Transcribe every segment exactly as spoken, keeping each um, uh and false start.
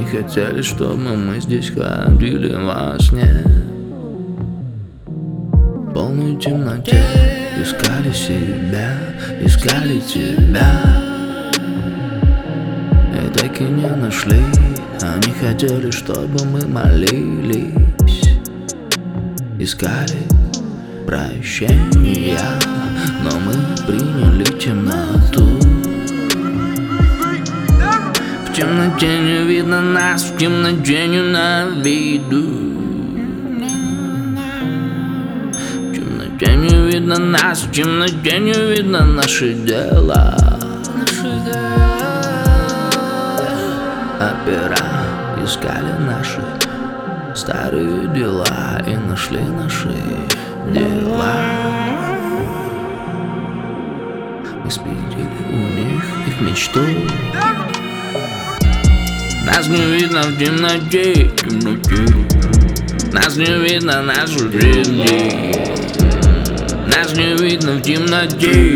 хотели, чтобы мы здесь ходили во сне. В полной темноте искали себя, искали тебя, и так и не нашли. Они хотели, чтобы мы молились, искали прощения, но мы приняли темноту. В темноте не видно нас, в темноте не на виду. В темноте не видно нас, в темноте не видно наши дела. Опера искали наши старые дела и нашли наши дела. Мы спиздили у них их мечту. Нас не видно в темноте, темноте. Нас не видно нашу жизнь. Нас не видно в темноте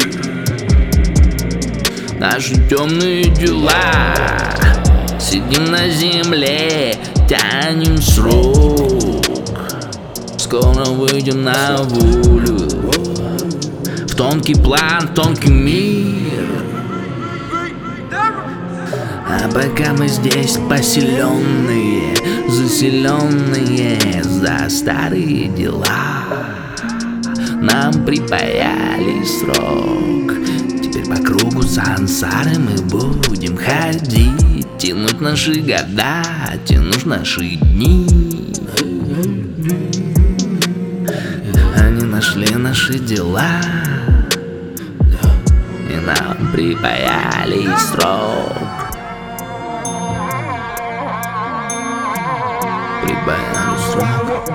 наши темные дела. Сидим на земле, тянем срок. Скоро выйдем на волю, в тонкий план, в тонкий мир. А пока мы здесь поселенные, заселенные за старые дела, нам припаяли срок. Теперь по кругу сансары мы будем ходить, тянуть наши года, тянуть наши дни. Они нашли наши дела и нам припаяли срок. Припаяли срок.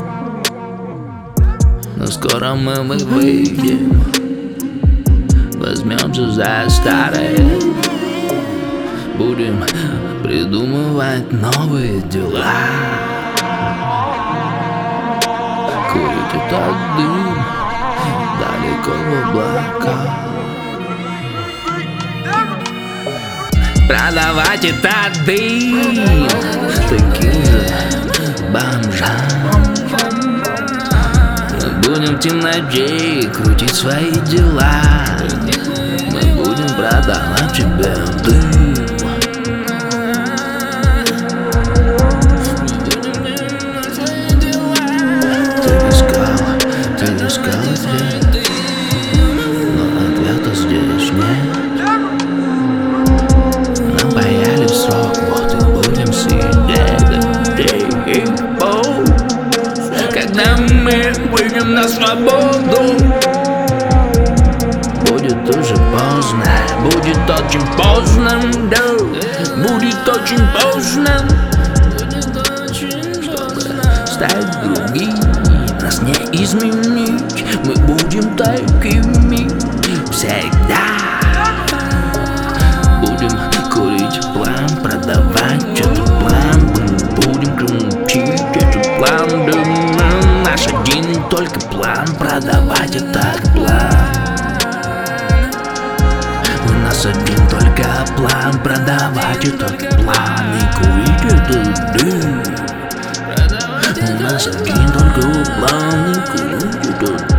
Но скоро мы выйдем, возьмемся за старое, будем придумывать новые дела. Курить этот дым далеко в облака, продавать этот дым таким же бомжам. Мы будем в темноте крутить свои дела. Мы будем продавать тебе дым. Ты искала, ты искала ответ, но ответа здесь нет. Нам паяли срок, вот и будем сидеть. Когда мы выйдем на свободу, будет уже поздно, будет очень поздно, да, будет очень поздно, чтобы стать другими, нас не изменить, мы будем такими всегда. Будем курить план, продавать этот план, будем крутить этот план, да, наш один только план, продавать этот план. У нас один только план, продавать этот план и курить этот дым. У нас один только план и курить этот